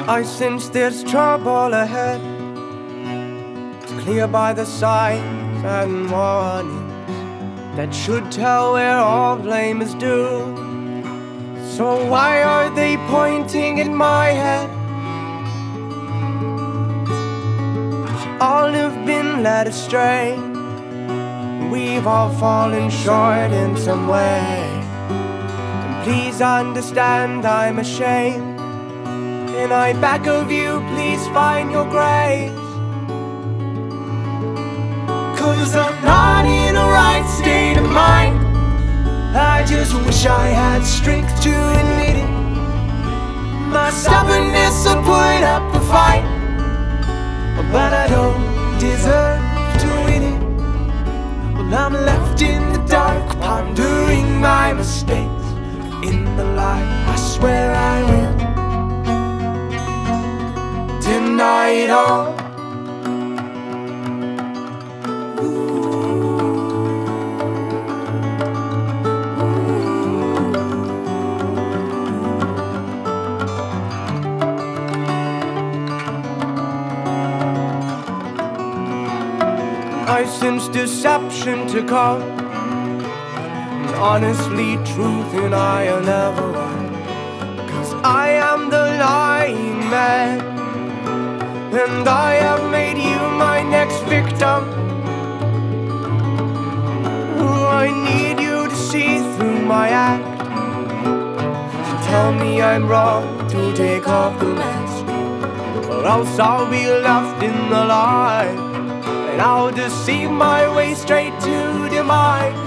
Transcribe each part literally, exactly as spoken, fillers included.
I sense there's trouble ahead. It's clear by the signs and warnings that should tell where all blame is due. So why are they pointing at my head? All have been led astray. We've all fallen short in some way. And please understand I'm ashamed, and I beg of you, please find your grace. Cause I'm not in a right state of mind. I just wish I had strength to admit it. My stubbornness will put up a fight, but I don't deserve to win it. Well, I'm left in the dark, pondering my mistakes. In the light, I swear I will deny it all. I sense deception to come, and honestly, truth and I'll never run. Cause I am the lying man, and I have made you my next victim. Ooh, I need you to see through my act. Tell me I'm wrong to take off the mask, or else I'll be left in the light. And I'll deceive my way straight to demise.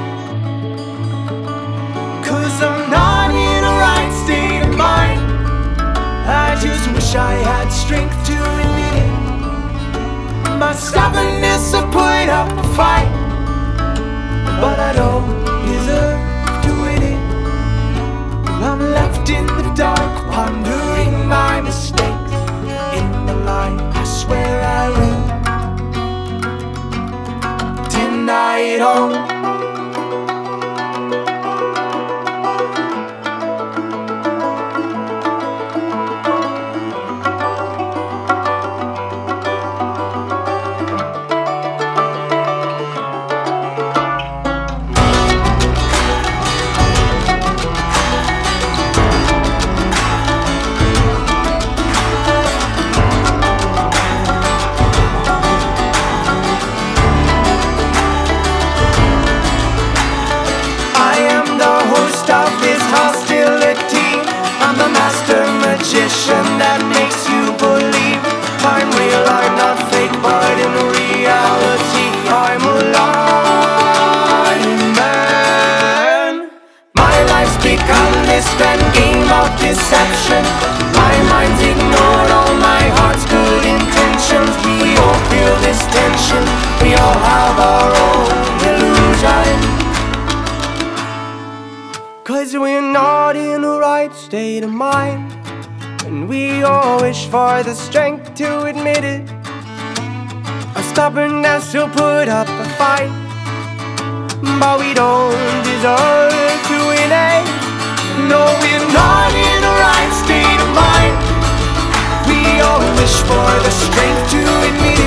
Cause I'm not in a right state of mind. I just wish I had strength to admit it. My stubbornness will put up a fight, but I don't deserve to win it. I'm left in the dark, pondering my mistakes. In the light, I swear I will deny it all. That makes you believe I'm real, I'm not fake, but in reality I'm a lying man. My life's become this grand game of deception. My mind's ignored all my heart's good intentions. We all feel this tension, we all have our own illusion. Cause we're not in the right state of mind, and we all wish for the strength to admit it. Our stubbornness will put up a fight, but we don't deserve to win it. No, we're not in the right state of mind. We all wish for the strength to admit it.